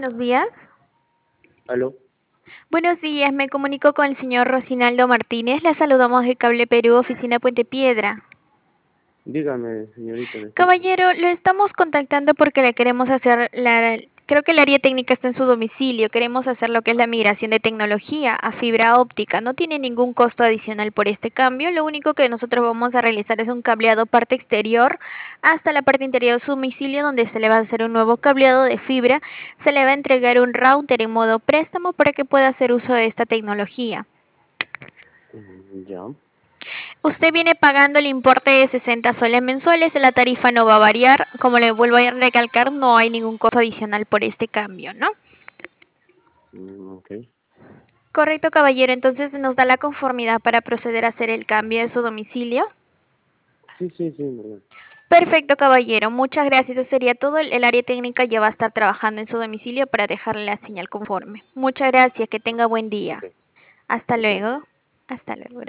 buenos días. Aló, Buenos días, me comunico con el señor Rocinaldo Martínez. Le saludamos de Cable Perú, oficina Puente Piedra. dígame, señorita, le escucho. Caballero, lo estamos contactando porque le queremos hacer creo que el área técnica está en su domicilio. Queremos hacer lo que es la migración de tecnología a fibra óptica. No tiene ningún costo adicional por este cambio. Lo único que nosotros vamos a realizar es un cableado parte exterior hasta la parte interior de su domicilio, donde se le va a hacer un nuevo cableado de fibra. Se le va a entregar un router en modo préstamo para que pueda hacer uso de esta tecnología. Ya. Usted viene pagando el importe de 60 soles mensuales, la tarifa no va a variar. Como le vuelvo a recalcar, no hay ningún costo adicional por este cambio, ¿no? Ok. Correcto, caballero. Entonces nos da la conformidad para proceder a hacer el cambio de su domicilio. Sí, sí, sí, en verdad. Perfecto, caballero. Muchas gracias. Eso sería todo. El área técnica ya va a estar trabajando en su domicilio para dejarle la señal conforme. Muchas gracias. Que tenga buen día. Ok, Hasta ok. luego. Hasta luego.